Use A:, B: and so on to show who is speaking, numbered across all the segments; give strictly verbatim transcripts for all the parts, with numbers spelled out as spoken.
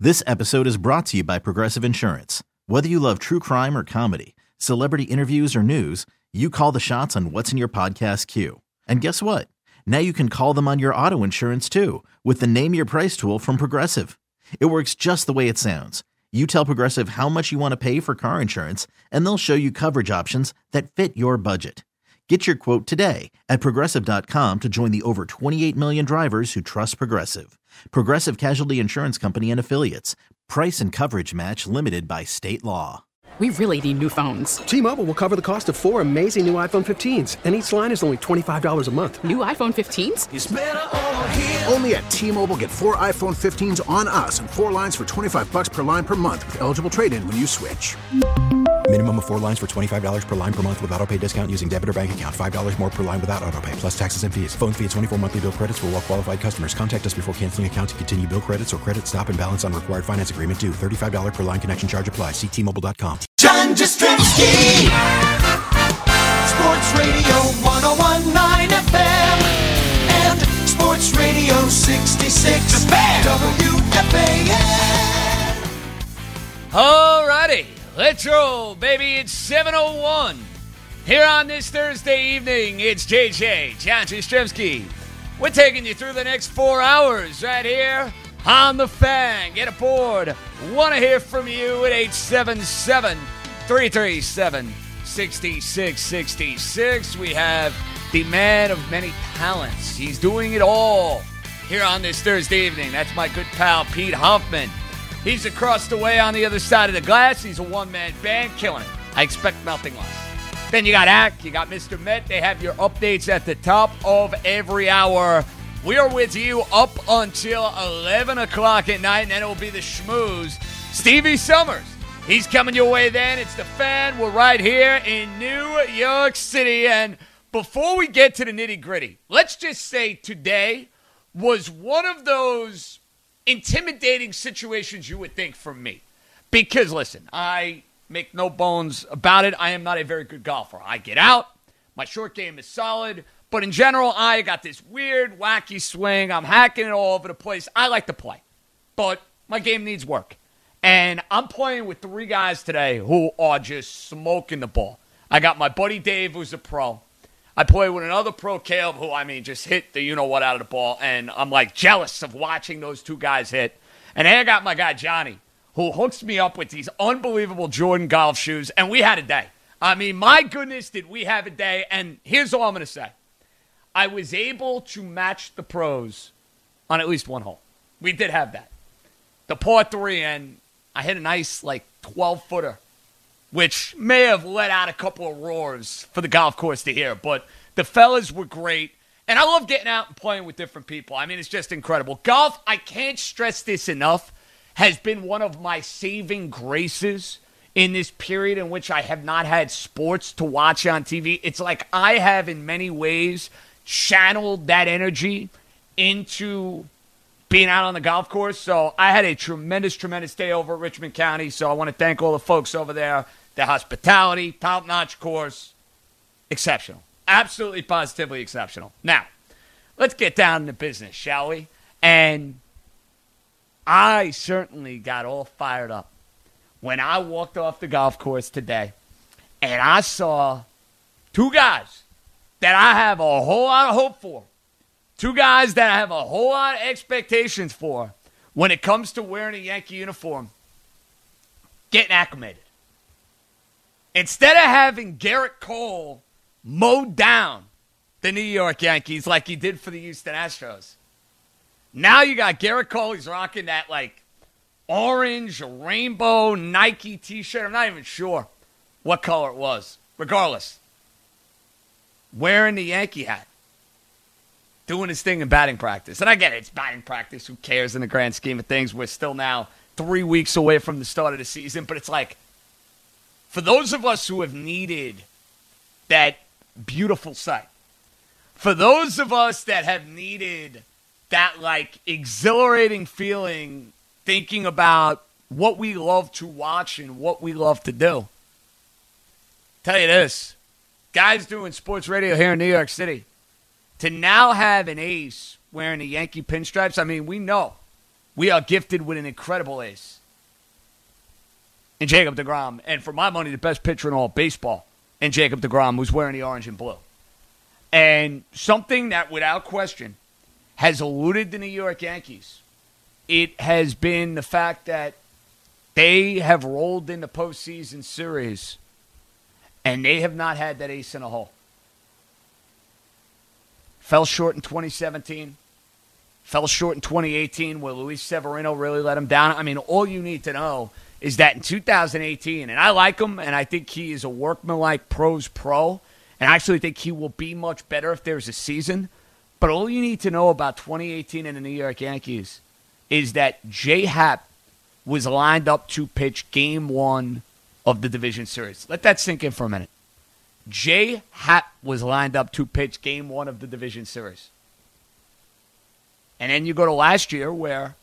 A: This episode is brought to you by Progressive Insurance. Whether you love true crime or comedy, celebrity interviews or news, you call the shots on what's in your podcast queue. And guess what? Now you can call them on your auto insurance too with the Name Your Price tool from Progressive. It works just the way it sounds. You tell Progressive how much you want to pay for car insurance, and they'll show you coverage options that fit your budget. Get your quote today at Progressive dot com to join the over twenty-eight million drivers who trust Progressive. Progressive Casualty Insurance Company and Affiliates. Price and coverage match limited by state law.
B: We really need new phones.
C: T-Mobile will cover the cost of four amazing new iPhone fifteens, and each line is only twenty-five dollars a month.
B: New iPhone fifteens?
D: It's better over here.
E: Only at T-Mobile, get four iPhone fifteens on us and four lines for twenty-five bucks per line per month with eligible trade-in when you switch.
F: Minimum of four lines for twenty-five dollars per line per month with autopay discount using debit or bank account. five dollars more per line without autopay, plus taxes and fees. Phone fee at twenty-four monthly bill credits for well-qualified customers. Contact us before canceling account to continue bill credits or credit stop and balance on required finance agreement due. thirty-five dollars per line connection charge applies. See T Mobile dot com.
D: John Jastrzemski. Sports Radio one oh one point nine F M and Sports Radio sixty-six W F A N.
G: Alrighty, let's roll, baby. It's seven oh one. Here on this Thursday evening, it's J J, John Jastrzemski. We're taking you through the next four hours right here on The Fan. Get aboard. Want to hear from you at eight seven seven, three three seven, six six six six. We have the man of many talents. He's doing it all here on this Thursday evening. That's my good pal, Pete Hoffman. He's across the way on the other side of the glass. He's a one-man band killing it. I expect nothing less. Then you got Ack, you got Mister Met. They have your updates at the top of every hour. We are with you up until eleven o'clock at night, and then it will be the schmooze. Stevie Summers, he's coming your way then. It's The Fan. We're right here in New York City. And before we get to the nitty-gritty, let's just say today was one of those intimidating situations you would think for me. Because, listen, I make no bones about it. I am not a very good golfer. I get out. My short game is solid. But in general, I got this weird, wacky swing. I'm hacking it all over the place. I like to play. But my game needs work. And I'm playing with three guys today who are just smoking the ball. I got my buddy Dave, who's a pro. I play with another pro, Caleb, who, I mean, just hit the you-know-what out of the ball. And I'm, like, jealous of watching those two guys hit. And then I got my guy, Johnny, who hooks me up with these unbelievable Jordan golf shoes. And we had a day. I mean, my goodness, did we have a day. And here's all I'm going to say. I was able to match the pros on at least one hole. We did have that. The par three, and I hit a nice, like, twelve-footer, which may have let out a couple of roars for the golf course to hear. But the fellas were great, and I love getting out and playing with different people. I mean, it's just incredible. Golf, I can't stress this enough, has been one of my saving graces in this period in which I have not had sports to watch on T V. It's like I have, in many ways, channeled that energy into being out on the golf course. So I had a tremendous, tremendous day over at Richmond County. So I want to thank all the folks over there. The hospitality, top-notch course, exceptional. Absolutely, positively exceptional. Now, let's get down to business, shall we? And I certainly got all fired up when I walked off the golf course today and I saw two guys that I have a whole lot of hope for. Two guys that I have a whole lot of expectations for when it comes to wearing a Yankee uniform, getting acclimated. Instead of having Garrett Cole mow down the New York Yankees like he did for the Houston Astros, now you got Garrett Cole. He's rocking that, like, orange rainbow Nike t-shirt. I'm not even sure what color it was. Regardless, wearing the Yankee hat, doing his thing in batting practice. And I get it, it's batting practice. Who cares in the grand scheme of things? We're still now three weeks away from the start of the season. But it's like, for those of us who have needed that beautiful sight, for those of us that have needed that, like, exhilarating feeling thinking about what we love to watch and what we love to do, tell you this, guys doing sports radio here in New York City, to now have an ace wearing the Yankee pinstripes, I mean, we know we are gifted with an incredible ace in Jacob deGrom. And for my money, the best pitcher in all of baseball in Jacob deGrom, who's wearing the orange and blue. And something that, without question, has eluded the New York Yankees, it has been the fact that they have rolled in the postseason series and they have not had that ace in a hole. Fell short in twenty seventeen. Fell short in twenty eighteen where Luis Severino really let him down. I mean, all you need to know is that in two thousand eighteen, and I like him, and I think he is a workmanlike pros pro, and I actually think he will be much better if there's a season. But all you need to know about twenty eighteen and the New York Yankees is that J Happ was lined up to pitch game one of the division series. Let that sink in for a minute. J Happ was lined up to pitch game one of the division series. And then you go to last year where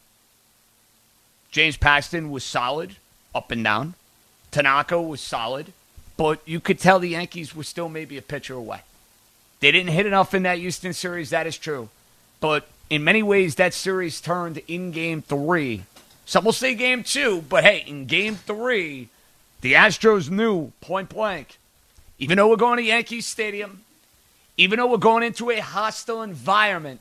G: James Paxton was solid, up and down. Tanaka was solid, but you could tell the Yankees were still maybe a pitcher away. They didn't hit enough in that Houston series, that is true. But in many ways, that series turned in game three. Some will say game two, but hey, in game three, the Astros knew, point blank, even though we're going to Yankee Stadium, even though we're going into a hostile environment,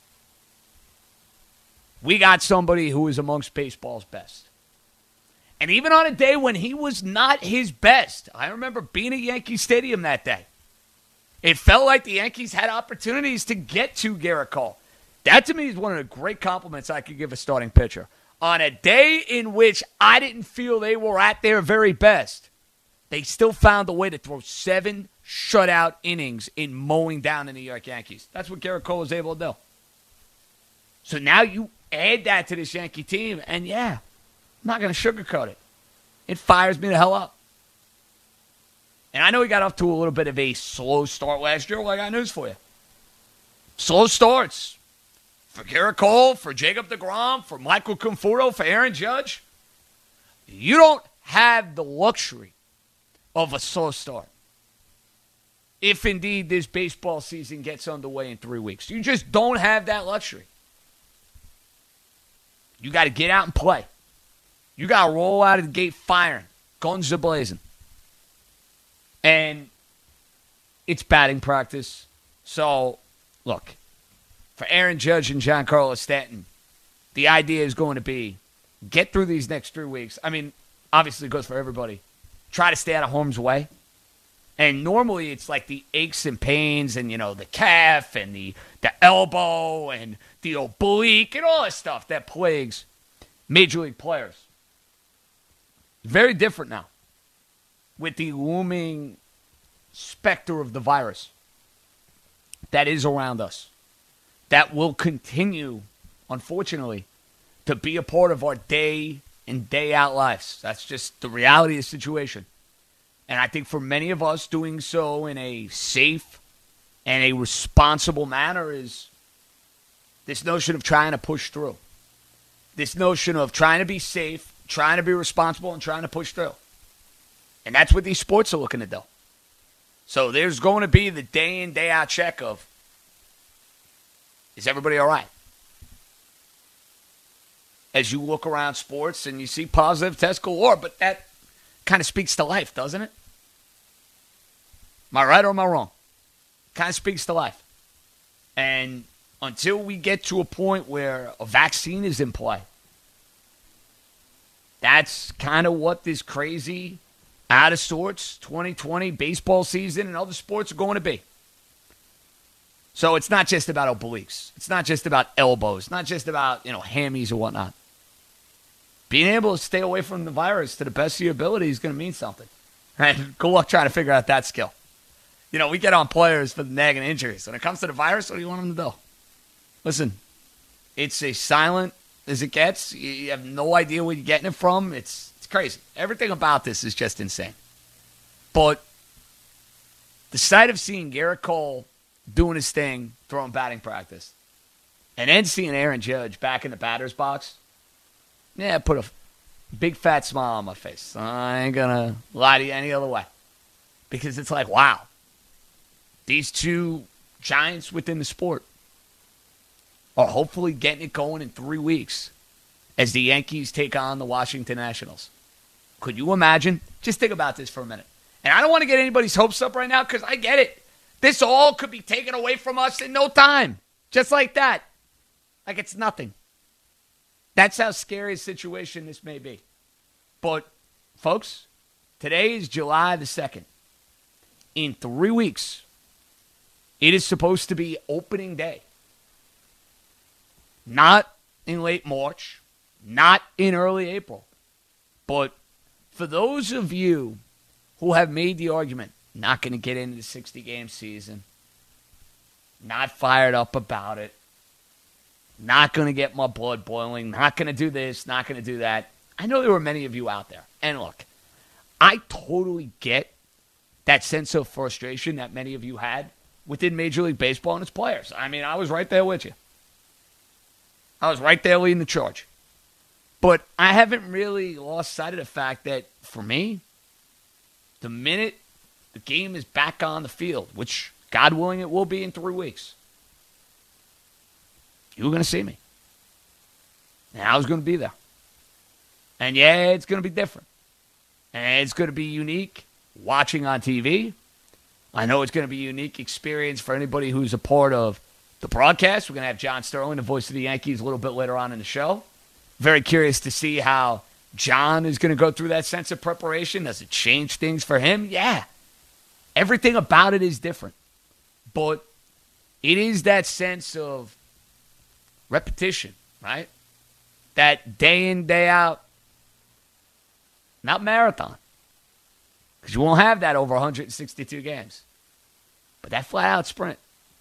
G: we got somebody who is amongst baseball's best. And even on a day when he was not his best, I remember being at Yankee Stadium that day. It felt like the Yankees had opportunities to get to Gerrit Cole. That to me is one of the great compliments I could give a starting pitcher. On a day in which I didn't feel they were at their very best, they still found a way to throw seven shutout innings in mowing down the New York Yankees. That's what Gerrit Cole was able to do. So now you add that to this Yankee team, and yeah, I'm not going to sugarcoat it. It fires me the hell up. And I know he got off to a little bit of a slow start last year. Well, I got news for you. Slow starts for Gerrit Cole, for Jacob deGrom, for Michael Conforto, for Aaron Judge. You don't have the luxury of a slow start if indeed this baseball season gets underway in three weeks. You just don't have that luxury. You got to get out and play. You got to roll out of the gate firing, guns a-blazing. And it's batting practice. So, look, for Aaron Judge and Giancarlo Stanton, the idea is going to be get through these next three weeks. I mean, obviously it goes for everybody. Try to stay out of harm's way. And normally it's like the aches and pains and, you know, the calf and the, the elbow and the oblique and all that stuff that plagues Major League players. Very different now with the looming specter of the virus that is around us, that will continue, unfortunately, to be a part of our day in, day out lives. That's just the reality of the situation. And I think for many of us, doing so in a safe and a responsible manner is this notion of trying to push through. This notion of trying to be safe, trying to be responsible, and trying to push through. And that's what these sports are looking to do. So there's going to be the day in, day out check of, is everybody all right? As you look around sports and you see positive tests galore, but that kind of speaks to life, doesn't it? Am I right or am I wrong? Kind of speaks to life. And until we get to a point where a vaccine is in play, that's kind of what this crazy, out of sorts twenty twenty baseball season and other sports are going to be. So it's not just about obliques. It's not just about elbows. It's not just about, you know, hammies or whatnot. Being able to stay away from the virus to the best of your ability is going to mean something. And good luck trying to figure out that skill. You know, we get on players for the nagging injuries. When it comes to the virus, what do you want them to do? Listen, it's as silent as it gets. You have no idea where you're getting it from. It's it's crazy. Everything about this is just insane. But the sight of seeing Gerrit Cole doing his thing, throwing batting practice, and then seeing Aaron Judge back in the batter's box, yeah, put a big fat smile on my face. I ain't going to lie to you any other way. Because it's like, wow. These two giants within the sport are hopefully getting it going in three weeks. as the Yankees take on the Washington Nationals. Could you imagine? Just think about this for a minute. And I don't want to get anybody's hopes up right now because I get it. This all could be taken away from us in no time. Just like that. Like it's nothing. That's how scary a situation this may be. But, folks, today is July the second. In three weeks, it is supposed to be opening day. Not in late March, not in early April. But for those of you who have made the argument, not going to get into the sixty-game season, not fired up about it, not going to get my blood boiling, not going to do this, not going to do that. I know there were many of you out there. And look, I totally get that sense of frustration that many of you had within Major League Baseball and its players. I mean, I was right there with you. I was right there leading the charge. But I haven't really lost sight of the fact that, for me, the minute the game is back on the field, which, God willing, it will be in three weeks, you were going to see me. And I was going to be there. And, yeah, it's going to be different. And it's going to be unique watching on T V. I know it's going to be a unique experience for anybody who's a part of the broadcast. We're going to have John Sterling, the voice of the Yankees, a little bit later on in the show. Very curious to see how John is going to go through that sense of preparation. Does it change things for him? Yeah. Everything about it is different. But it is that sense of repetition, right? That day in, day out, not marathon. Because you won't have that over one hundred sixty-two games. But that flat-out sprint.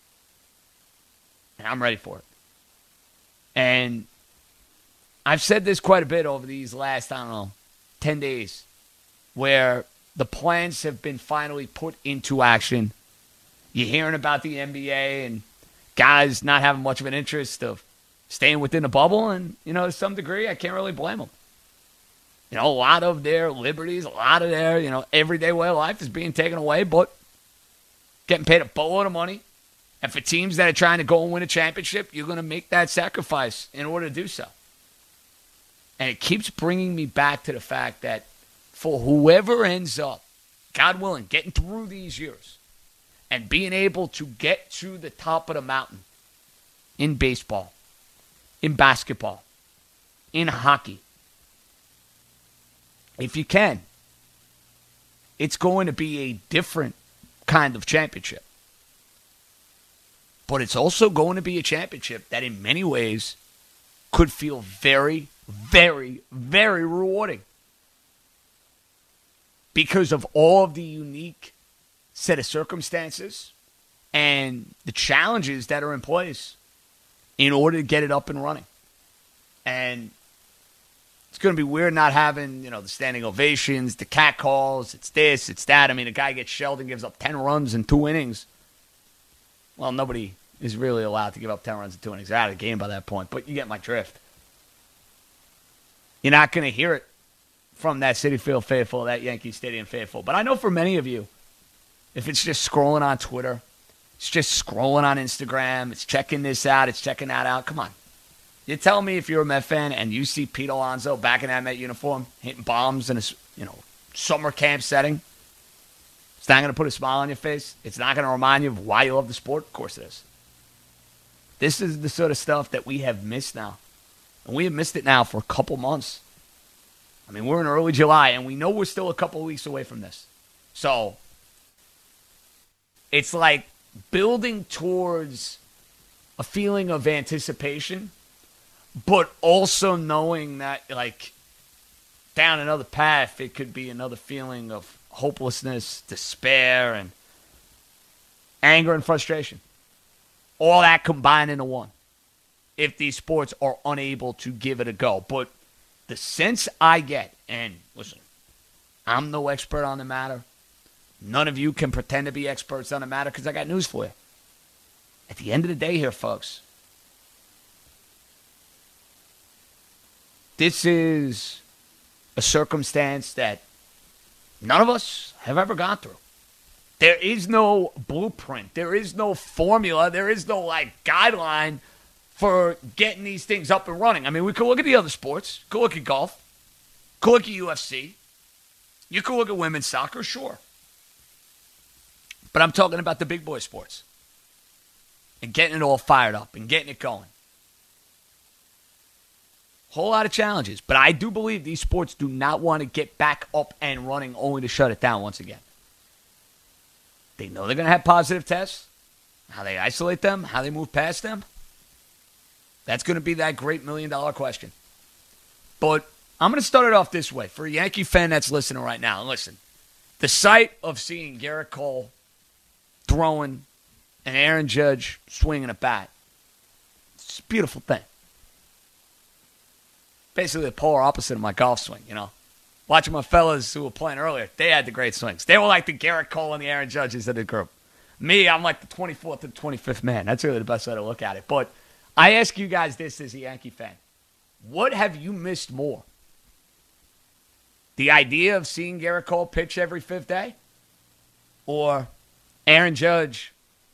G: And I'm ready for it. And I've said this quite a bit over these last, I don't know, ten days, where the plans have been finally put into action. You're hearing about the N B A and guys not having much of an interest of staying within the bubble. And, you know, to some degree, I can't really blame them. You know, a lot of their liberties, a lot of their, you know, everyday way of life is being taken away, but getting paid a boatload of money. And for teams that are trying to go and win a championship, you're going to make that sacrifice in order to do so. And it keeps bringing me back to the fact that for whoever ends up, God willing, getting through these years and being able to get to the top of the mountain in baseball, in basketball, in hockey, if you can, it's going to be a different kind of championship. But it's also going to be a championship that in many ways could feel very, very, very rewarding. Because of all of the unique set of circumstances and the challenges that are in place in order to get it up and running. And it's going to be weird not having, you know, the standing ovations, the catcalls, it's this, it's that. I mean, a guy gets shelled and gives up ten runs in two innings. Well, nobody is really allowed to give up ten runs in two innings. They're out of the game by that point, but you get my drift. You're not going to hear it from that Citi Field faithful, that Yankee Stadium faithful. But I know for many of you, if it's just scrolling on Twitter, it's just scrolling on Instagram, it's checking this out, it's checking that out, come on. You tell me if you're a Met fan and you see Pete Alonso back in that Met uniform hitting bombs in a, you know, summer camp setting, it's not going to put a smile on your face. It's not going to remind you of why you love the sport. Of course it is. This is the sort of stuff that we have missed now. And we have missed it now for a couple months. I mean, we're in early July, and we know we're still a couple of weeks away from this. So, it's like building towards a feeling of anticipation, but also knowing that, like, down another path, it could be another feeling of hopelessness, despair, and anger and frustration. All that combined into one. If these sports are unable to give it a go. But the sense I get, and listen, I'm no expert on the matter. None of you can pretend to be experts on the matter because I got news for you. At the end of the day here, folks, this is a circumstance that none of us have ever gone through. There is no blueprint. There is no formula. There is no, like, guideline for getting these things up and running. I mean, we could look at the other sports. Could look at golf. Could look at U F C. You could look at women's soccer, sure. But I'm talking about the big boy sports. And getting it all fired up and getting it going. Whole lot of challenges. But I do believe these sports do not want to get back up and running only to shut it down once again. They know they're going to have positive tests. How they isolate them, how they move past them. That's going to be that great million dollar question. But I'm going to start it off this way. For a Yankee fan that's listening right now, and listen, the sight of seeing Gerrit Cole throwing and Aaron Judge swinging a bat, it's a beautiful thing. Basically the polar opposite of my golf swing, you know. Watching my fellas who were playing earlier, they had the great swings. They were like the Gerrit Cole and the Aaron Judges of the group. Me, I'm like the twenty-fourth and twenty-fifth man. That's really the best way to look at it. But I ask you guys this as a Yankee fan. What have you missed more? The idea of seeing Gerrit Cole pitch every fifth day? Or Aaron Judge,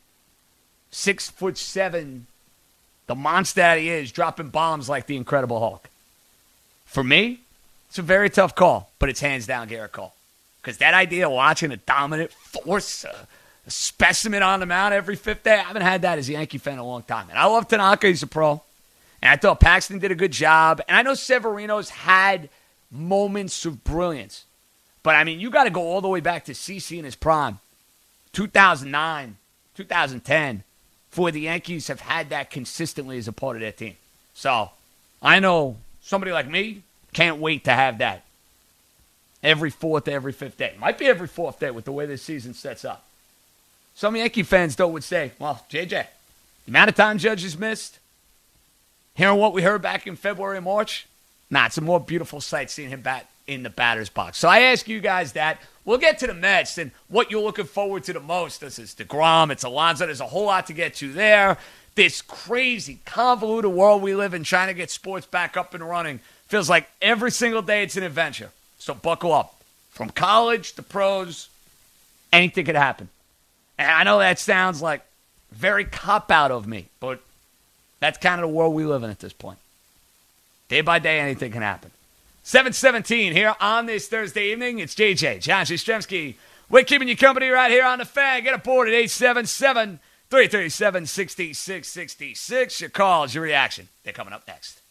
G: six foot seven, the monster that he is, dropping bombs like the Incredible Hulk? For me, it's a very tough call, but it's hands down Gerrit Cole. Because that idea of watching a dominant force, uh, a specimen on the mound every fifth day, I haven't had that as a Yankee fan in a long time. And I love Tanaka, he's a pro. And I thought Paxton did a good job. And I know Severino's had moments of brilliance. But, I mean, you got to go all the way back to CeCe in his prime. two thousand nine, two thousand ten, for the Yankees have had that consistently as a part of their team. So, I know somebody like me can't wait to have that every fourth, every fifth day. Might be every fourth day with the way this season sets up. Some Yankee fans, though, would say, well, J J, the amount of time Judge missed, hearing what we heard back in February and March, nah, it's a more beautiful sight seeing him bat in the batter's box. So I ask you guys that. We'll get to the Mets and what you're looking forward to the most. This is DeGrom, it's Alonso. There's a whole lot to get to there. This crazy, convoluted world we live in trying to get sports back up and running feels like every single day it's an adventure. So buckle up. From college to pros, anything could happen. And I know that sounds like very cop-out of me, but that's kind of the world we live in at this point. Day by day, anything can happen. seven seventeen here on this Thursday evening. It's J J, John Jastrzemski. We're keeping you company right here on the Fan. Get aboard at eight seven seven, three three seven, six six six six. Your calls, your reaction. They're coming up next.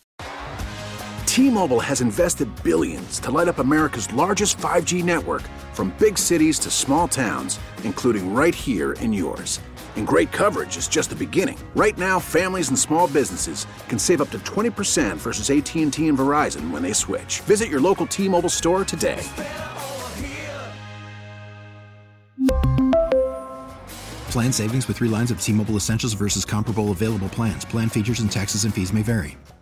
E: T-Mobile has invested billions to light up America's largest five G network, from big cities to small towns, including right here in yours. And great coverage is just the beginning. Right now, families and small businesses can save up to twenty percent versus A T and T and Verizon when they switch. Visit your local T-Mobile store today.
F: Plan savings with three lines of T-Mobile Essentials versus comparable available plans. Plan features and taxes and fees may vary.